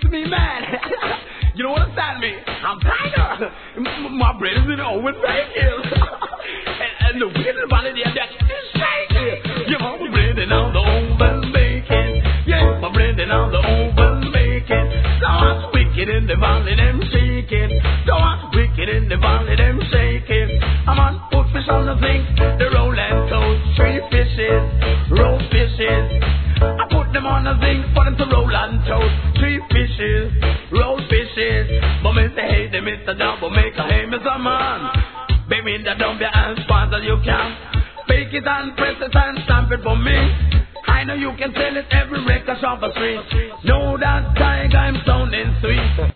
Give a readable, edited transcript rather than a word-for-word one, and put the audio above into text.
me, man. You don't understand me. I'm Tiger. My bread is in Owen Bacon. and the wind in the valley there, that's shaking. You know, my bread in all the oven bacon. Yeah, my bread in all the oven bacon. So I'm wicked in the valley, them shaking. So I'm wicked in the valley, them shaking. I'm on put fish on the zinc, the roll and toast, 3 fishes, roast fishes. I put them on the zinc for them to roll and toast, 3 fishes, roast fishes. But Mr. Hey, the Mr. Double Maker, hey, Mr. Man. Baby, in the dump your hands fast as you can. Bake it and press it and stamp it for me. I know you can sell it every record shop or street. Know that Tiger, I'm sounding sweet.